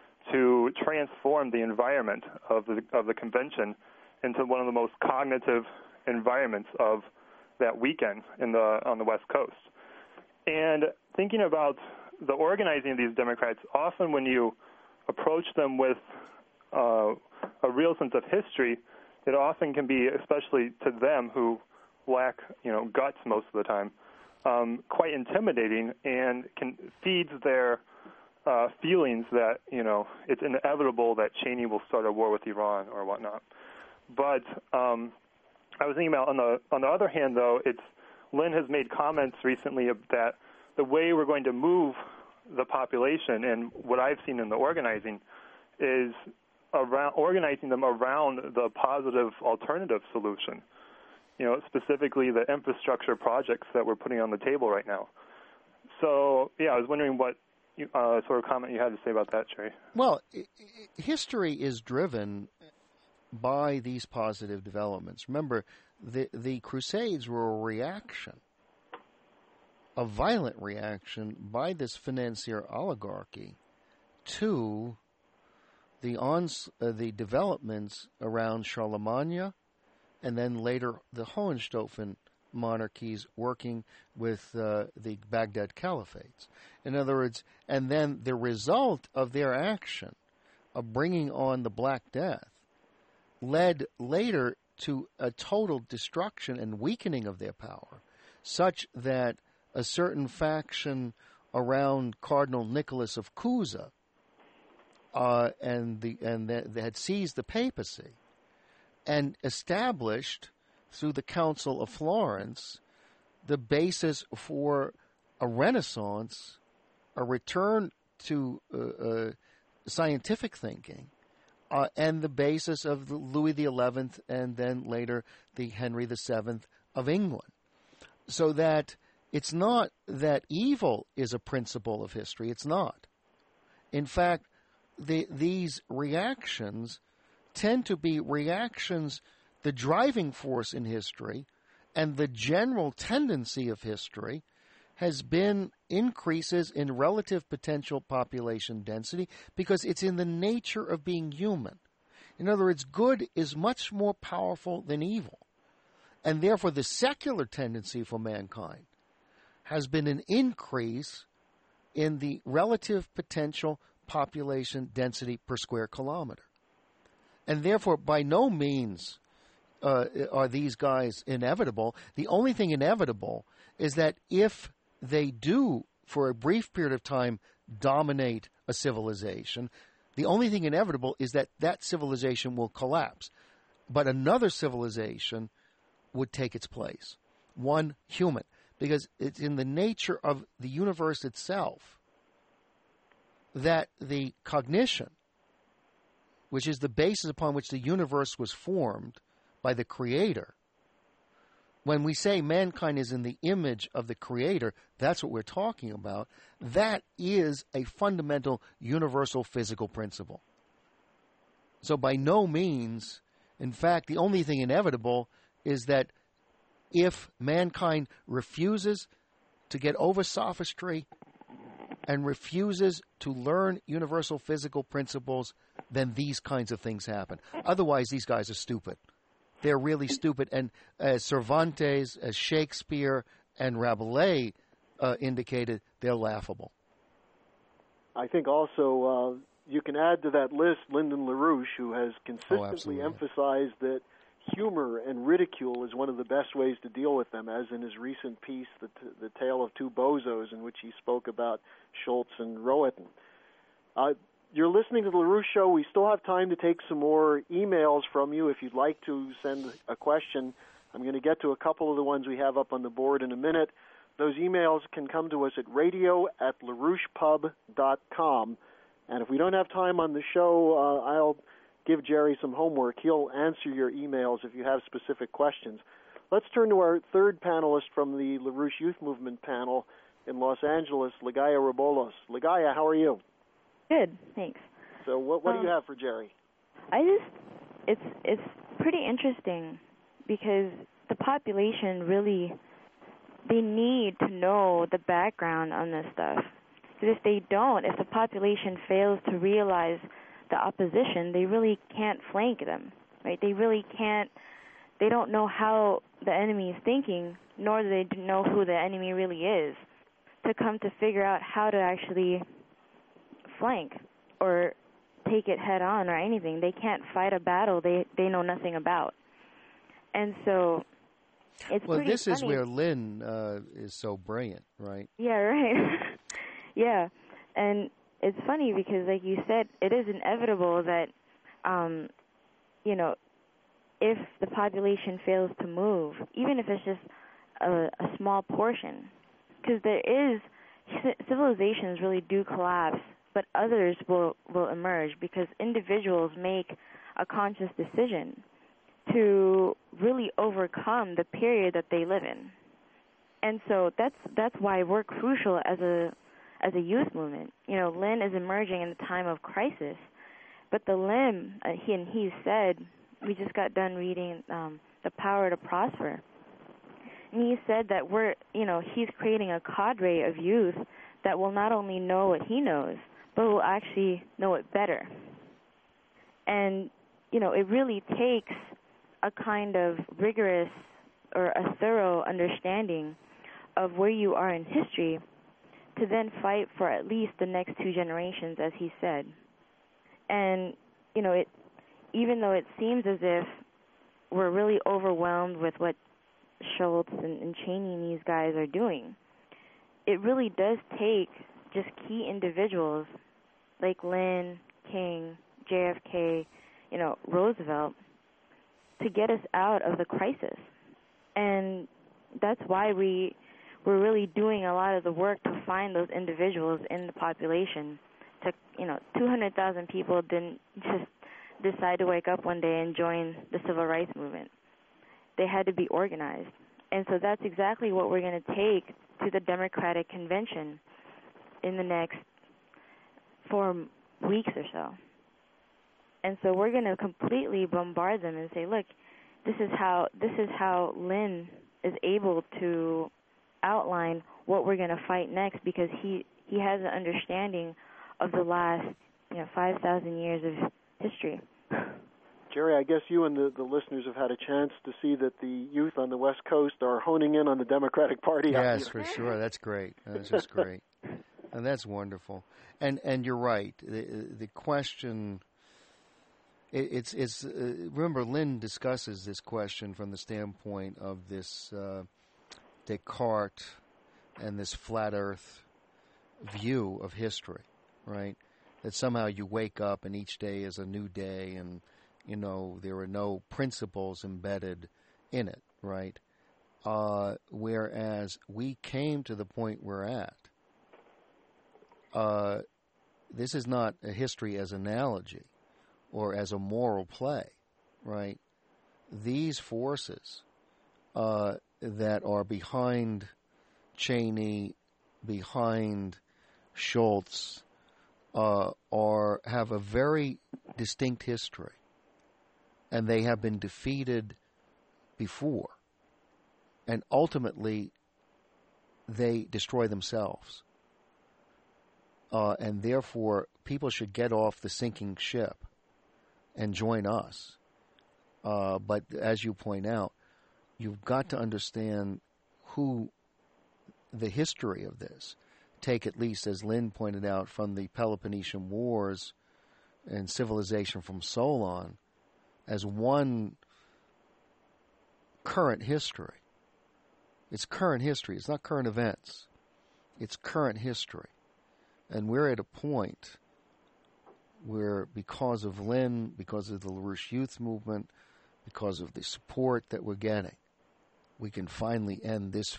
to transform the environment of the of the convention into one of the most cognitive environments of that weekend in the on the West Coast. And thinking about the organizing of these Democrats, often when you approach them with uh, a real sense of history, it often can be, especially to them who lack, you know, guts most of the time, um, quite intimidating and can feeds their uh, feelings that, you know, it's inevitable that Cheney will start a war with Iran or whatnot. But um, I was thinking about on the on the other hand, though, it's Lynn has made comments recently that the way we're going to move the population, and what I've seen in the organizing, is around organizing them around the positive alternative solution. You know, specifically the infrastructure projects that we're putting on the table right now. So, yeah, I was wondering what you, uh, sort of comment you had to say about that, Jerry. Well, I- I- history is driven by these positive developments. Remember, the the Crusades were a reaction, a violent reaction by this financier oligarchy to the ons uh, the developments around Charlemagne, and then later the Hohenstaufen monarchies working with uh, the Baghdad caliphates. In other words, and then the result of their action of bringing on the Black Death led later to a total destruction and weakening of their power, such that a certain faction around Cardinal Nicholas of Cusa uh, and the and the, they had seized the papacy and established through the Council of Florence the basis for a renaissance, a return to uh, uh, scientific thinking, uh, and the basis of the Louis the Eleventh and then later the Henry the Seventh of England. So that it's not that evil is a principle of history. It's not. In fact, the, these reactions tend to be reactions the driving force in history and the general tendency of history has been increases in relative potential population density because it's in the nature of being human. In other words, good is much more powerful than evil. And therefore, the secular tendency for mankind has been an increase in the relative potential population density per square kilometer. And therefore, by no means uh, are these guys inevitable. The only thing inevitable is that if they do, for a brief period of time, dominate a civilization, the only thing inevitable is that that civilization will collapse. But another civilization would take its place, one human, because it's in the nature of the universe itself that the cognition, which is the basis upon which the universe was formed by the Creator. When we say mankind is in the image of the Creator, that's what we're talking about. That is a fundamental universal physical principle. So by no means, in fact, the only thing inevitable is that if mankind refuses to get over sophistry and refuses to learn universal physical principles, then these kinds of things happen. Otherwise, these guys are stupid. They're really stupid. And as Cervantes, as Shakespeare, and Rabelais uh, indicated, they're laughable. I think also uh, you can add to that list Lyndon LaRouche, who has consistently oh, emphasized that humor and ridicule is one of the best ways to deal with them, as in his recent piece, The, T- the Tale of Two Bozos, in which he spoke about Schultz and Rohatyn. Uh, You're listening to the LaRouche Show. We still have time to take some more emails from you if you'd like to send a question. I'm going to get to a couple of the ones we have up on the board in a minute. Those emails can come to us at radio at larouchepub dot com. And if we don't have time on the show, uh, I'll give Jerry some homework. He'll answer your emails if you have specific questions. Let's turn to our third panelist from the LaRouche Youth Movement panel in Los Angeles, Ligaya Robolos. Ligaya, how are you? Good, thanks. So what, what um, do you have for Jerry? I just, it's it's pretty interesting because the population really, they need to know the background on this stuff. Because if they don't, if the population fails to realize the opposition, they really can't flank them, right? They really can't, they don't know how the enemy is thinking, nor do they know who the enemy really is, to come to figure out how to actually flank or take it head on or anything. They can't fight a battle they, they know nothing about. And so it's well, pretty this funny. is where Lynn uh, is so brilliant, right? Yeah, right. Yeah. And it's funny because, like you said, it is inevitable that, um, you know, if the population fails to move, even if it's just a, a small portion, because there is, civilizations really do collapse, but others will, will emerge because individuals make a conscious decision to really overcome the period that they live in. And so that's that's why we're crucial as a as a youth movement. You know, Lynn is emerging in a time of crisis, but the Lynn, uh, he and he said, we just got done reading um, The Power to Prosper, and he said that we're, you know, he's creating a cadre of youth that will not only know what he knows, but will actually know it better. And, you know, it really takes a kind of rigorous or a thorough understanding of where you are in history to then fight for at least the next two generations, as he said. And, you know, it even though it seems as if we're really overwhelmed with what Schultz and, and Cheney and these guys are doing, it really does take just key individuals like Lynn, King, J F K, you know, Roosevelt, to get us out of the crisis. And that's why we, we're really doing a lot of the work to find those individuals in the population. To, you know, two hundred thousand people didn't just decide to wake up one day and join the civil rights movement. They had to be organized. And so that's exactly what we're going to take to the Democratic Convention in the next four weeks or so. And so we're going to completely bombard them and say, look, this is how this is how Lin is able to outline what we're going to fight next, because he he has an understanding of the last, you know, five thousand years of history. Jerry, I guess you and the, the listeners have had a chance to see that the youth on the West Coast are honing in on the Democratic Party. Yes, for sure. That's great. That's just great. And that's wonderful. And and you're right. The, the question, it, it's it's uh, remember, Lin discusses this question from the standpoint of this uh, Descartes and this flat Earth view of history, right? That somehow you wake up and each day is a new day, and you know, there are no principles embedded in it, right? Uh, whereas we came to the point we're at. Uh, this is not a history as analogy or as a moral play, right? These forces uh, that are behind Cheney, behind Schultz, uh, are have a very distinct history. And they have been defeated before. And ultimately, they destroy themselves. Uh, and therefore, people should get off the sinking ship and join us. Uh, but as you point out, you've got to understand who the history of this. Take at least, as Lin pointed out, from the Peloponnesian Wars and civilization from Solon, as one current history. It's current history. It's not current events. It's current history. And we're at a point where, because of Lin, because of the LaRouche Youth Movement, because of the support that we're getting, we can finally end this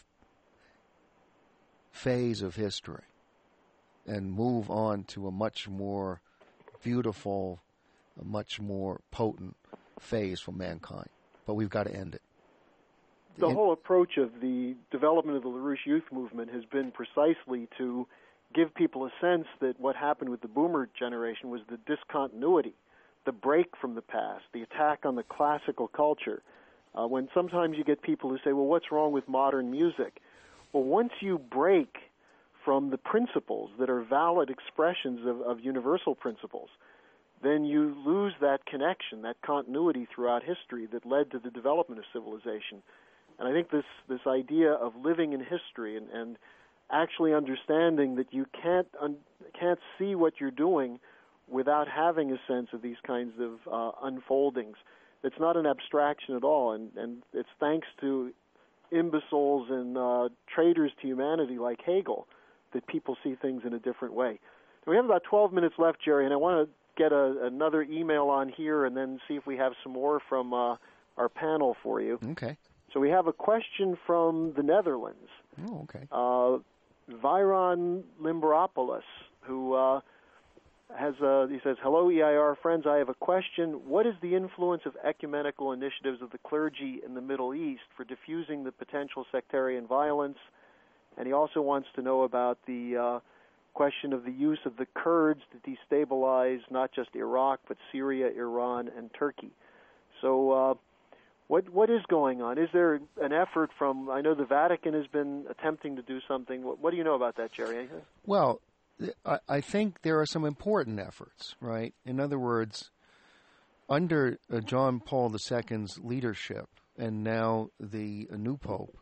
phase of history and move on to a much more beautiful, a much more potent phase for mankind. But we've got to end it. The In, whole approach of the development of the LaRouche Youth Movement has been precisely to give people a sense that what happened with the boomer generation was the discontinuity, the break from the past, the attack on the classical culture. Uh, when sometimes you get people who say, well, what's wrong with modern music? Well, once you break from the principles that are valid expressions of, of universal principles, then you lose that connection, that continuity throughout history that led to the development of civilization. And I think this, this idea of living in history and, and actually understanding that you can't un, can't see what you're doing without having a sense of these kinds of uh, unfoldings. It's not an abstraction at all, and, and it's thanks to imbeciles and uh, traitors to humanity like Hegel that people see things in a different way. So we have about twelve minutes left, Jerry, and I want to get a, another email on here and then see if we have some more from uh, our panel for you. Okay. So we have a question from the Netherlands. Oh, okay. Uh, Viron Limberopoulos, who uh, has a, he says, hello, E I R friends, I have a question. What is the influence of ecumenical initiatives of the clergy in the Middle East for diffusing the potential sectarian violence? And he also wants to know about the uh, question of the use of the Kurds to destabilize not just Iraq, but Syria, Iran, and Turkey. So uh, what what is going on? Is there an effort from, I know the Vatican has been attempting to do something. What, what do you know about that, Jerry? Well, I, I think there are some important efforts, right? In other words, under uh, John Paul the Second's leadership, and now the uh, new Pope,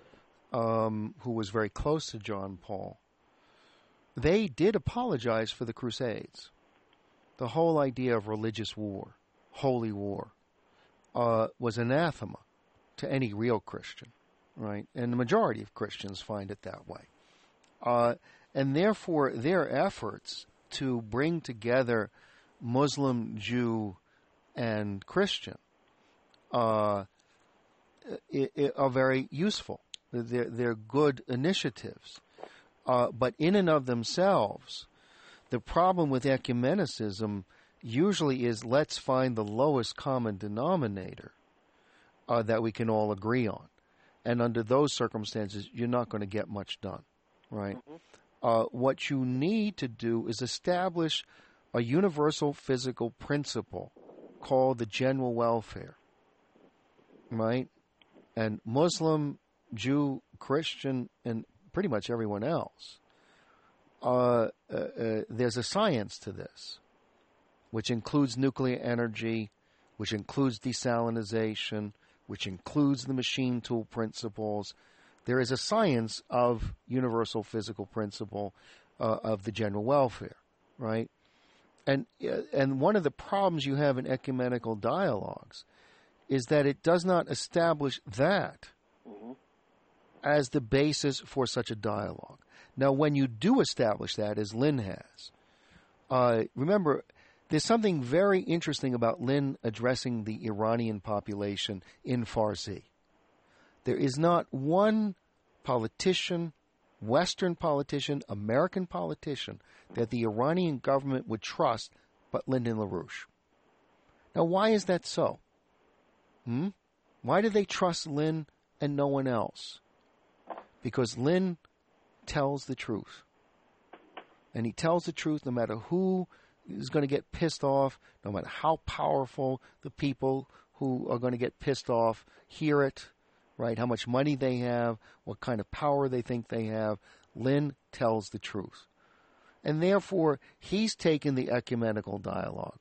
um, who was very close to John Paul, they did apologize for the Crusades. The whole idea of religious war, holy war, uh, was anathema to any real Christian, right? And the majority of Christians find it that way. Uh, and therefore, their efforts to bring together Muslim, Jew, and Christian uh, it, it are very useful. They're, they're good initiatives. Uh, but in and of themselves, the problem with ecumenicism usually is let's find the lowest common denominator uh, that we can all agree on. And under those circumstances, you're not going to get much done, right? Mm-hmm. Uh, what you need to do is establish a universal physical principle called the general welfare. right? And Muslim, Jew, Christian, and pretty much everyone else. Uh, uh, uh, there's a science to this, which includes nuclear energy, which includes desalinization, which includes the machine tool principles. There is a science of universal physical principle uh, of the general welfare, right? And uh, and one of the problems you have in ecumenical dialogues is that it does not establish that mm-hmm. as the basis for such a dialogue. Now, when you do establish that, as Lynn has, uh, remember, there's something very interesting about Lynn addressing the Iranian population in Farsi. There is not one politician, Western politician, American politician, that the Iranian government would trust but Lyndon LaRouche. Now, why is that so? Hmm? Why do they trust Lynn and no one else? Because Lynn tells the truth. And he tells the truth no matter who is going to get pissed off, no matter how powerful the people who are going to get pissed off hear it, right? How much money they have, what kind of power they think they have. Lynn tells the truth. And therefore, he's taken the ecumenical dialogue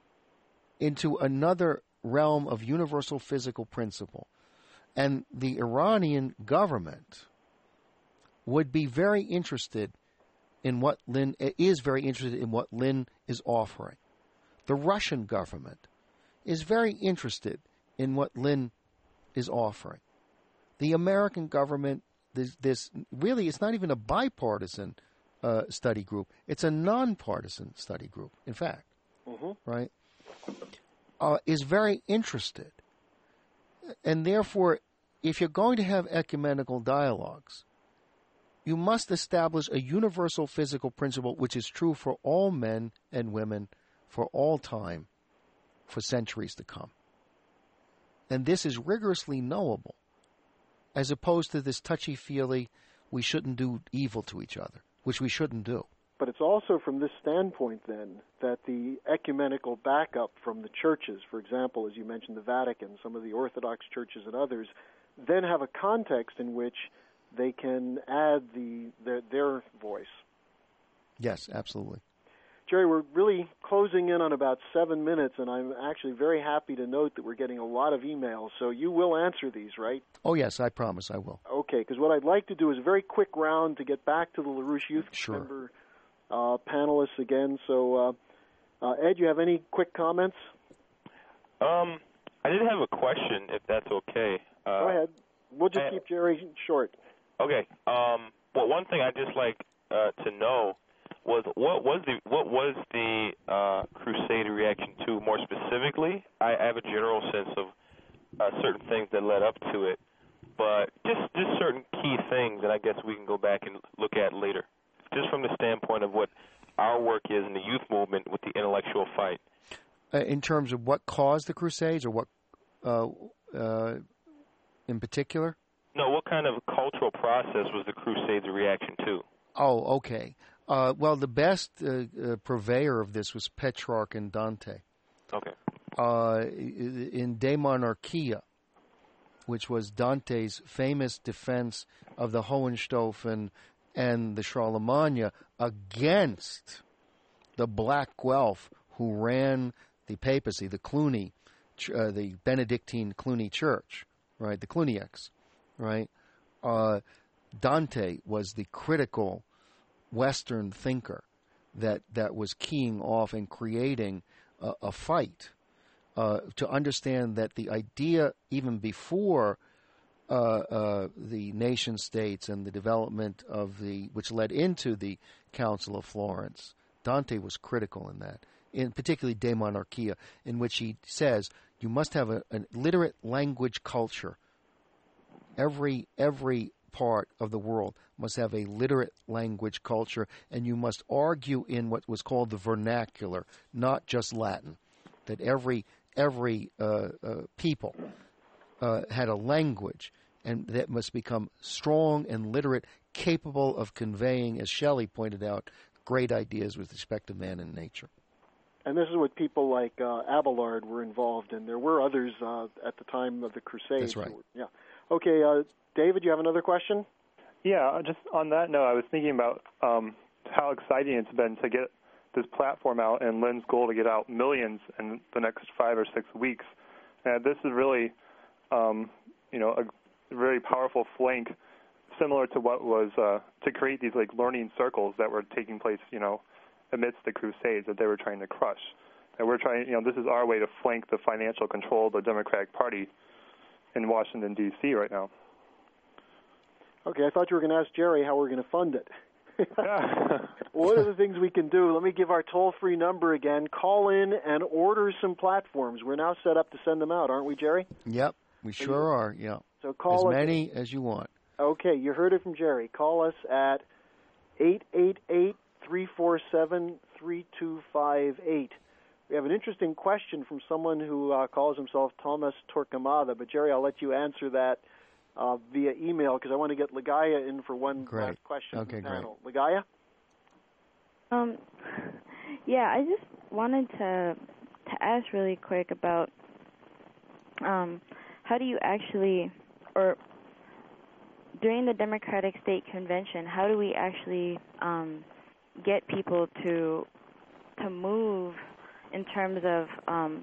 into another realm of universal physical principle. And the Iranian government would be very interested in what Lynn is very interested in what Lynn is offering. The Russian government is very interested in what Lynn is offering. The American government, this, this really, it's not even a bipartisan uh, study group. It's a nonpartisan study group, in fact, mm-hmm. right? Uh, is very interested. And therefore, if you're going to have ecumenical dialogues, you must establish a universal physical principle which is true for all men and women for all time, for centuries to come. And this is rigorously knowable, as opposed to this touchy-feely, we shouldn't do evil to each other, which we shouldn't do. But it's also from this standpoint, then, that the ecumenical backup from the churches, for example, as you mentioned, the Vatican, some of the Orthodox churches and others, then have a context in which they can add the their, their voice. Yes, absolutely. Jerry, we're really closing in on about seven minutes, and I'm actually very happy to note that we're getting a lot of emails, so you will answer these, right? Oh, yes, I promise I will. Okay, because what I'd like to do is a very quick round to get back to the LaRouche Youth sure. member uh, panelists again. So, uh, uh, Ed, you have any quick comments? Um, I did have a question, if that's okay. Uh, Go ahead. We'll just I, keep Jerry short. Okay. Um, well, one thing I'd just like uh, to know was what was the what was the uh, Crusade reaction to more specifically? I, I have a general sense of uh, certain things that led up to it, but just just certain key things that I guess we can go back and look at later, just from the standpoint of what our work is in the youth movement with the intellectual fight. Uh, in terms of what caused the Crusades, or what uh, uh, in particular? No, what kind of cultural process was the Crusades a reaction to? Oh, okay. Uh, well, the best uh, uh, purveyor of this was Petrarch and Dante. Okay. Uh, in De Monarchia, which was Dante's famous defense of the Hohenstaufen and the Charlemagne against the Black Guelph who ran the papacy, the Cluny, uh, the Benedictine Cluny Church, right, the Cluniacs, right? Uh, Dante was the critical Western thinker that, that was keying off and creating a, a fight uh, to understand that the idea, even before uh, uh, the nation states and the development of the, which led into the Council of Florence, Dante was critical in that, in particularly De Monarchia, in which he says you must have a, a literate language culture. Every every part of the world must have a literate language culture, and you must argue in what was called the vernacular, not just Latin. That every every uh, uh, people uh, had a language, and that must become strong and literate, capable of conveying, as Shelley pointed out, great ideas with respect to man and nature. And this is what people like uh, Abelard were involved in. There were others uh, at the time of the Crusades. That's right. Were, yeah. Okay, uh, David, you have another question? Yeah, just on that note, I was thinking about um, how exciting it's been to get this platform out and Lynn's goal to get out millions in the next five or six weeks. And this is really, um, you know, a very powerful flank, similar to what was uh, to create these like learning circles that were taking place, you know, amidst the Crusades that they were trying to crush. And we're trying, you know, this is our way to flank the financial control of the Democratic Party in Washington, D C right now. Okay, I thought you were going to ask Jerry how we're going to fund it. What are the things we can do? Let me give our toll-free number again. Call in and order some platforms. We're now set up to send them out, aren't we, Jerry? Yep, we sure are, yeah. So call as us. many as you want. Okay, you heard it from Jerry. Call us at eight eight eight, three four seven, three two five eight. We have an interesting question from someone who uh, calls himself Thomas Torquemada, but Jerry, I'll let you answer that uh, via email because I want to get Ligaya in for one great. last question okay, from the panel. Great. Ligaya? Um, yeah, I just wanted to to ask really quick about um, how do you actually, or during the Democratic State Convention, how do we actually um, get people to to move in terms of um,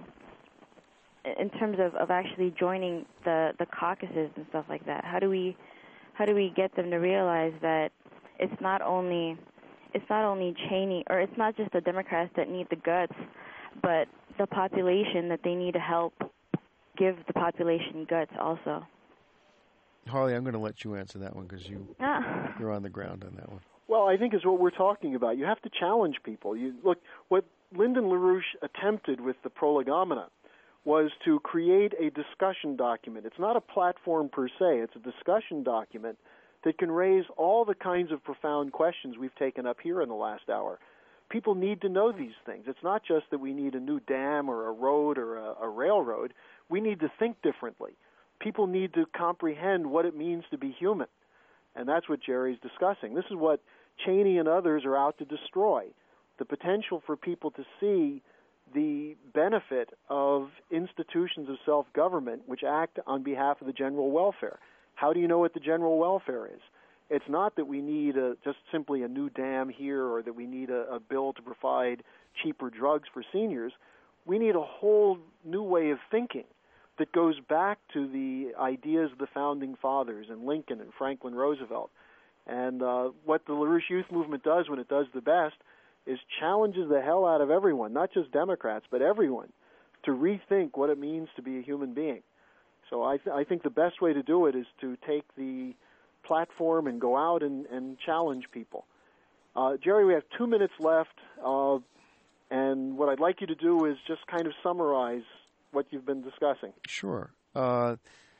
in terms of, of actually joining the, the caucuses and stuff like that? How do we how do we get them to realize that it's not only it's not only Cheney, or it's not just the Democrats that need the guts, but the population that they need to help give the population guts also? Harley, I'm going to let you answer that one because you, Ah. you're on the ground on that one. Well, I think is what we're talking about. You have to challenge people. You look, what Lyndon LaRouche attempted with the Prolegomena was to create a discussion document. It's not a platform per se. It's a discussion document that can raise all the kinds of profound questions we've taken up here in the last hour. People need to know these things. It's not just that we need a new dam or a road or a, a railroad. We need to think differently. People need to comprehend what it means to be human. And that's what Jerry's discussing. This is what Cheney and others are out to destroy, the potential for people to see the benefit of institutions of self-government which act on behalf of the general welfare. How do you know what the general welfare is? It's not that we need a, just simply a new dam here or that we need a, a bill to provide cheaper drugs for seniors. We need a whole new way of thinking that goes back to the ideas of the Founding Fathers and Lincoln and Franklin Roosevelt. And uh, what the LaRouche Youth Movement does when it does the best is challenges the hell out of everyone, not just Democrats, but everyone, to rethink what it means to be a human being. So I, th- I think the best way to do it is to take the platform and go out and, and challenge people. Uh, Jerry, we have two minutes left, uh, and what I'd like you to do is just kind of summarize what you've been discussing. Sure. Uh,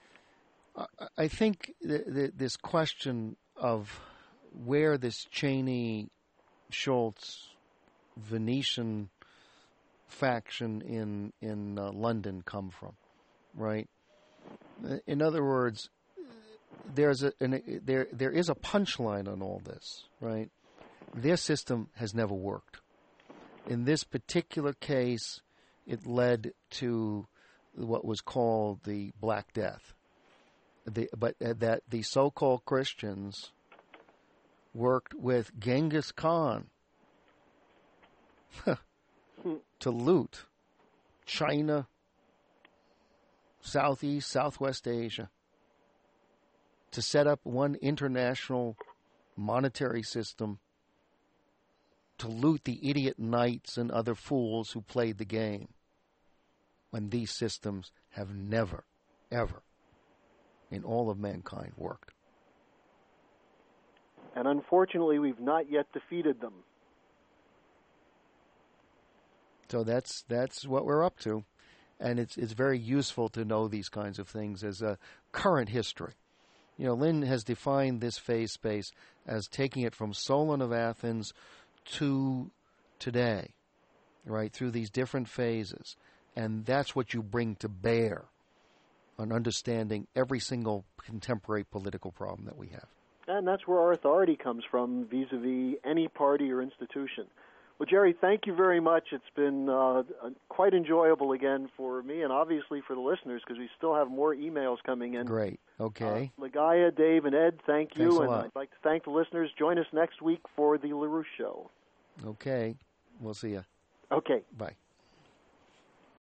I think th- th- this question of where this Cheney, Schultz, Venetian faction in in uh, London come from, right? In other words, there's a an, there there is a punchline on all this, right? Their system has never worked. In this particular case, it led to what was called the Black Death. The, but uh, that the so-called Christians worked with Genghis Khan to loot China, Southeast, Southwest Asia, to set up one international monetary system to loot the idiot knights and other fools who played the game, when these systems have never, ever, in all of mankind, worked. And unfortunately, we've not yet defeated them. So that's that's what we're up to, and it's it's very useful to know these kinds of things as a current history. You know, Lynn has defined this phase space as taking it from Solon of Athens to today, right, through these different phases. And that's what you bring to bear on understanding every single contemporary political problem that we have. And that's where our authority comes from vis-a-vis any party or institution. Well, Jerry, thank you very much. It's been uh, quite enjoyable again for me and obviously for the listeners because we still have more emails coming in. Great. Okay. Uh, Ligaya, Dave, and Ed, thank you. Thanks a and lot. I'd like to thank the listeners. Join us next week for the LaRouche Show. Okay. We'll see you. Okay. Bye.